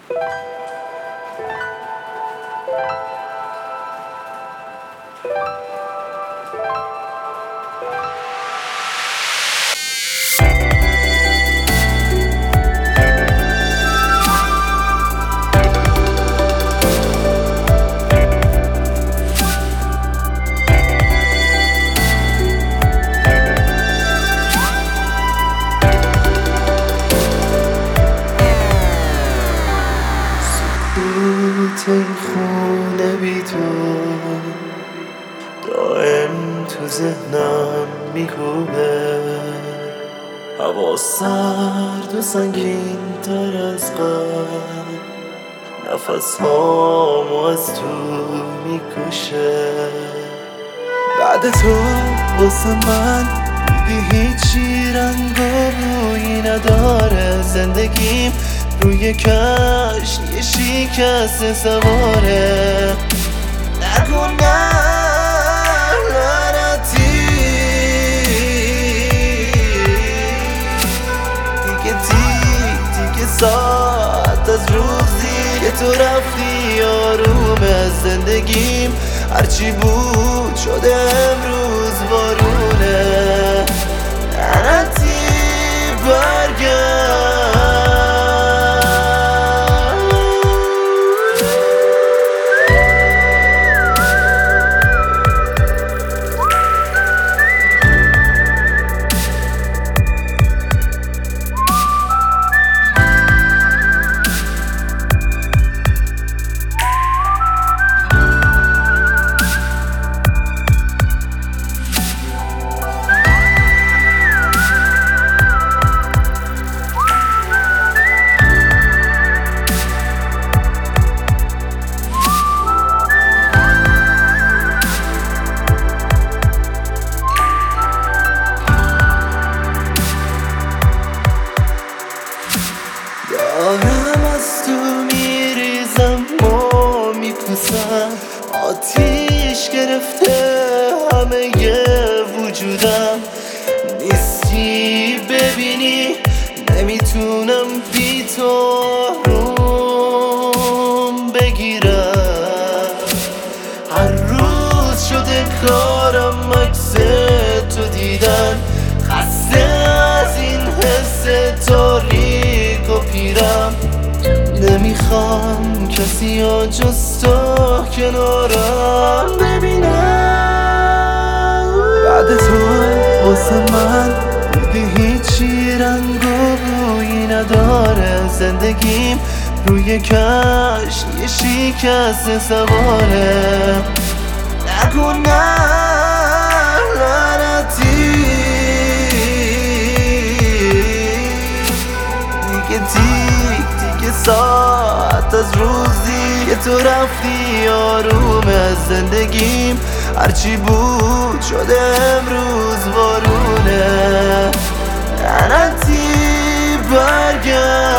این خونه بی تو دائم تو ذهنم میکوبه، هوا سرد و سنگین تر از قبل، نفس هامو از تو میکشه. بعد تو واسه من دیگه هیچی رنگ و بویی نداره، زندگیم روی کشت یه شکست سواره. نگو نه لعنتی، دیگه ساعت از روزی که تو رفتی آروم از زندگیم هرچی بود شده امروز بارونه. لعنتی برگرد. دارم از تو میریزم و میپوسم، آتیش گرفته همه وجودم. نیستی ببینی نمیتونم بی تو روم بگیرم. هر روز شده کارم عکس تو دیدن، خسته از این حس تاریک و پیرم. نمیخوام کسی ها جز تو کنارم ببینم. بعد تو واسه من دیگه هیچی رنگ و بویی نداره، زندگیم روی کشت یه شکست سواره. نگو نه لعنتی، دیگه ساعت از روزی که تو رفتی آروم از زندگیم هرچی بود شده امروز بارونه. لعنتی برگرد.